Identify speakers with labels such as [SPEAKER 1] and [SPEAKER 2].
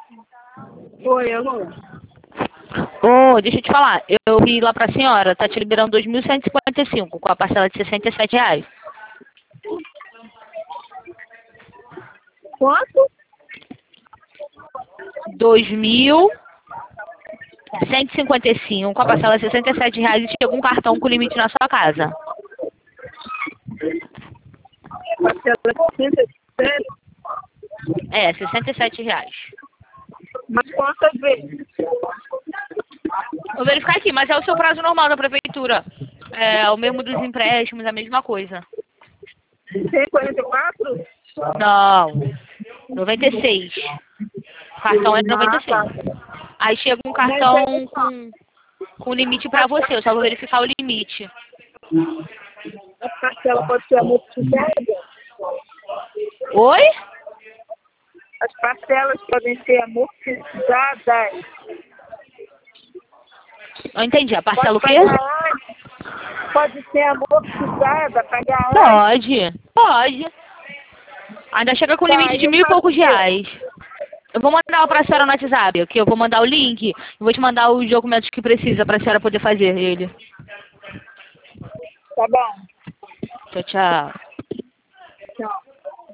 [SPEAKER 1] Oi, alô?
[SPEAKER 2] Ô, deixa eu te falar. Eu vi lá pra senhora, tá te liberando 2.155 com a parcela de R$ 67.
[SPEAKER 1] Quanto?
[SPEAKER 2] 2.155 com a parcela de R$ 67 e chega um cartão com limite na sua casa.
[SPEAKER 1] Parcela de 67,
[SPEAKER 2] É, R$ 67.
[SPEAKER 1] mas quantas vezes?
[SPEAKER 2] Vou verificar aqui, mas é o seu prazo normal da prefeitura. É o mesmo dos empréstimos, a mesma coisa.
[SPEAKER 1] 144?
[SPEAKER 2] Não, 96. O cartão é
[SPEAKER 1] Ah,
[SPEAKER 2] 96.
[SPEAKER 1] tá.
[SPEAKER 2] Aí chega um
[SPEAKER 1] Mas
[SPEAKER 2] cartão com limite pra você, eu só vou verificar o limite.
[SPEAKER 1] a parcela pode ser amortizada?
[SPEAKER 2] Oi?
[SPEAKER 1] As parcelas podem ser amortizadas.
[SPEAKER 2] Não entendi, a parcela o
[SPEAKER 1] Pode
[SPEAKER 2] quê?
[SPEAKER 1] pagar antes. Pode ser amortizada, pagar antes.
[SPEAKER 2] Pode. Ainda chega com
[SPEAKER 1] Tá,
[SPEAKER 2] limite de
[SPEAKER 1] eu
[SPEAKER 2] 1.000 e poucos
[SPEAKER 1] faço o quê?
[SPEAKER 2] reais. Eu vou mandar pra senhora no WhatsApp, que eu vou mandar o link e vou te mandar os documentos que precisa pra senhora poder fazer ele.
[SPEAKER 1] Tá bom.
[SPEAKER 2] Tchau, tchau.